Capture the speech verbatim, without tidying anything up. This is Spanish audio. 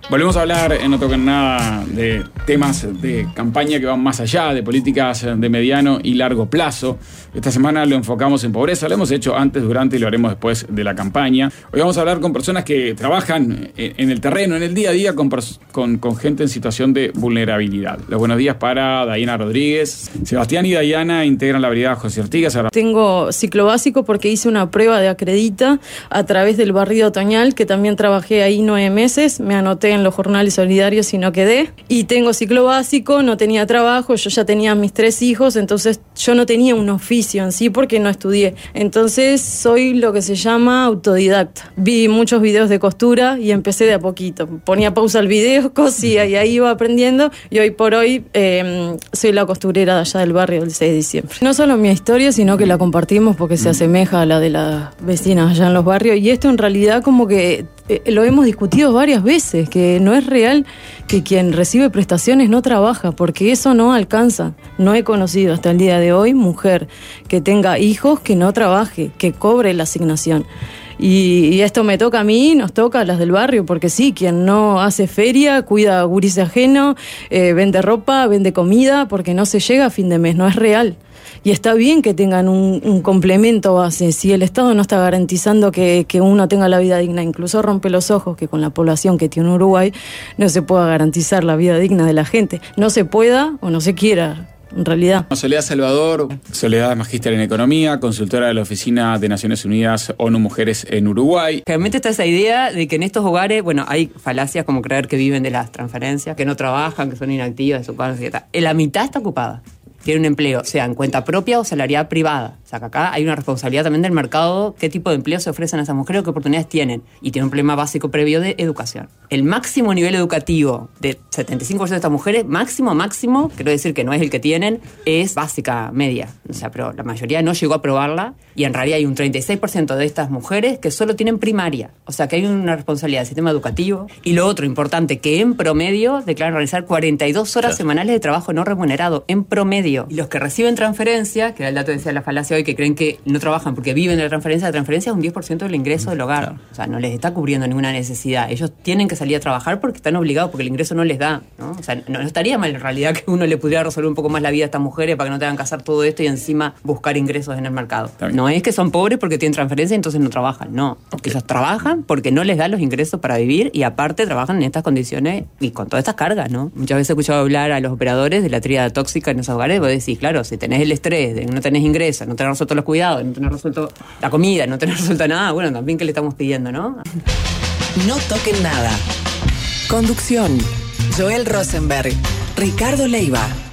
Volvemos a hablar en No Toquen Nada de temas de campaña que van más allá, de políticas de mediano y largo plazo. Esta semana lo enfocamos en pobreza, lo hemos hecho antes, durante y lo haremos después de la campaña. Hoy vamos a hablar con personas que trabajan en el terreno, en el día a día, con, con, con gente en situación de vulnerabilidad. Los buenos días para Dayana Rodríguez. Sebastián y Dayana integran la brigada José Ortigas. Tengo ciclo básico porque hice una prueba de acredita a través del barrido Otoñal, que también trabajé ahí nueve meses, me anoté en los jornales solidarios y no quedé. Y tengo ciclo básico, no tenía trabajo, yo ya tenía mis tres hijos, entonces yo no tenía un oficio en sí porque no estudié. Entonces soy lo que se llama autodidacta. Vi muchos videos de costura y empecé de a poquito. Ponía pausa al video, cosía y ahí iba aprendiendo, y hoy por hoy eh, soy la costurera de allá del barrio del seis de diciembre. No solo mi historia, sino que la compartimos porque se asemeja a la de las vecinas allá en los barrios, y esto en realidad como que eh, lo hemos discutido varias veces, que no es real que quien recibe prestaciones no trabaja, porque eso no alcanza. No he conocido hasta el día de hoy mujer que tenga hijos que no trabaje, que cobre la asignación. Y, y esto me toca a mí, nos toca a las del barrio, porque sí, quien no hace feria, cuida a gurises ajeno, eh, vende ropa, vende comida, porque no se llega a fin de mes, no es real. Y está bien que tengan un, un complemento base. Si el Estado no está garantizando que, que uno tenga la vida digna, incluso rompe los ojos que con la población que tiene Uruguay no se pueda garantizar la vida digna de la gente. No se pueda o no se quiera, en realidad. Soledad Salvador, Soledad es magíster en Economía, consultora de la Oficina de Naciones Unidas ONU Mujeres en Uruguay. Realmente está esa idea de que en estos hogares, bueno, hay falacias como creer que viven de las transferencias, que no trabajan, que son inactivas, desocupadas, etcétera. La mitad está ocupada. Tiene un empleo, sea en cuenta propia o salarial privada. O sea, que acá hay una responsabilidad también del mercado, qué tipo de empleo se ofrecen a esas mujeres o qué oportunidades tienen. Y tiene un problema básico previo de educación. El máximo nivel educativo de setenta y cinco por ciento de estas mujeres, máximo, máximo, quiero decir que no es el que tienen, es básica media. O sea, pero la mayoría no llegó a aprobarla, y en realidad hay un treinta y seis por ciento de estas mujeres que solo tienen primaria. O sea, que hay una responsabilidad del sistema educativo. Y lo otro importante, que en promedio declaran realizar cuarenta y dos horas claro. semanales de trabajo no remunerado, en promedio. Y los que reciben transferencia, que era el dato que decía la falacia hoy, que creen que no trabajan porque viven de la transferencia, la transferencia es un diez por ciento del ingreso del hogar. Claro. O sea, no les está cubriendo ninguna necesidad. Ellos tienen que salir a trabajar porque están obligados, porque el ingreso no les da, ¿no? O sea, no, no estaría mal en realidad que uno le pudiera resolver un poco más la vida a estas mujeres para que no tengan que hacer todo esto y encima buscar ingresos en el mercado. No es que son pobres porque tienen transferencia y entonces no trabajan, no. Okay. Ellos trabajan porque no les dan los ingresos para vivir, y aparte trabajan en estas condiciones y con todas estas cargas, ¿no? Muchas veces he escuchado hablar a los operadores de la tríada tóxica en esos hogares. Vos decís, claro, si tenés el estrés de no tenés ingresos, no tenés resuelto los cuidados, no tenés resuelto la comida, no tenés resuelto nada, bueno, también ¿qué le estamos pidiendo, no? No toquen nada. Conducción: Joel Rosenberg, Ricardo Leiva.